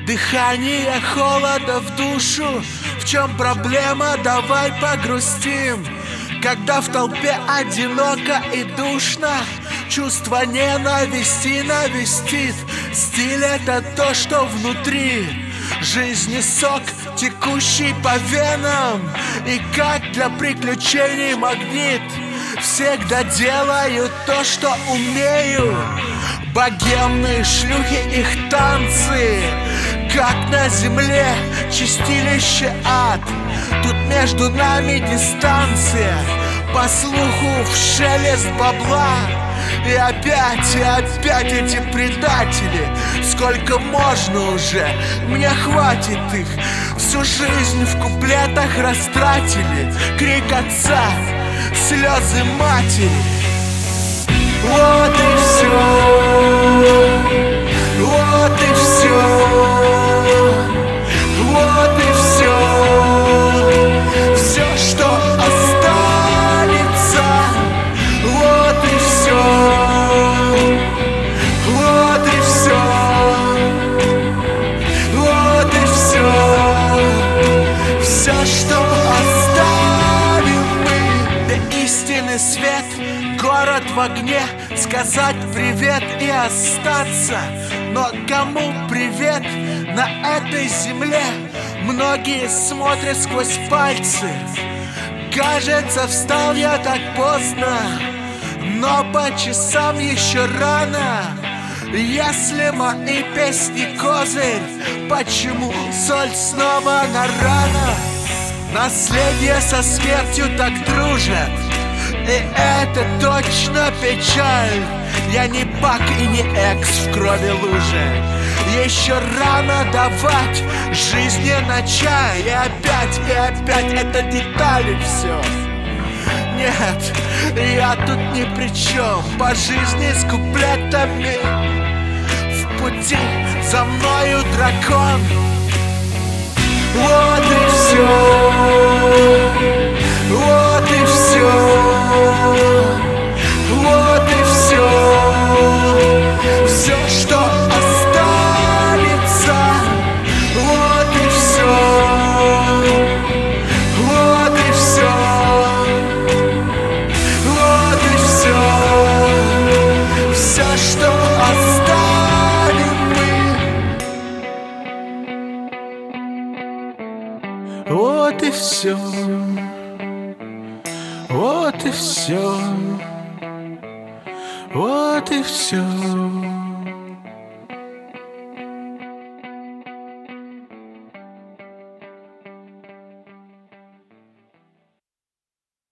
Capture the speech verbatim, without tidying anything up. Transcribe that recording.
Дыхание холода в душу. В чем проблема? Давай погрустим. Когда в толпе одиноко и душно, чувство ненависти навестит. Стиль — это то, что внутри. Жизни сок, текущий по венам. И как для приключений магнит. Всегда делаю то, что умею. Богемные шлюхи, их танцы, как на земле чистилище ад. Тут между нами дистанция, по слуху в шелест бабла. И опять, и опять эти предатели. Сколько можно уже, мне хватит их. Всю жизнь в куплетах растратили. Крик отца, слезы матери. Вот и все, вот и все, вот и все. Все, что останется, вот и все, вот и все, вот и все. Все, что оставим мы, да истинный свет. Город в огне, сказать привет и остаться. Но кому привет на этой земле? Многие смотрят сквозь пальцы. Кажется, встал я так поздно, но по часам еще рано. Если мои песни козырь, почему соль снова на ранах? Наследие со смертью так дружат, и это точно печаль. Я не Пак и не Экс в крови луже. Еще рано давать жизни началь. И опять, и опять это детали все. Нет, я тут ни при чем. По жизни с куплетами в пути за мною дракон. Вот и все, вот и все. Вот и все, все, что останется. Вот и все, вот и все, вот и все. Все, что оставим мы. Вот и все, вот и все. Вот и все.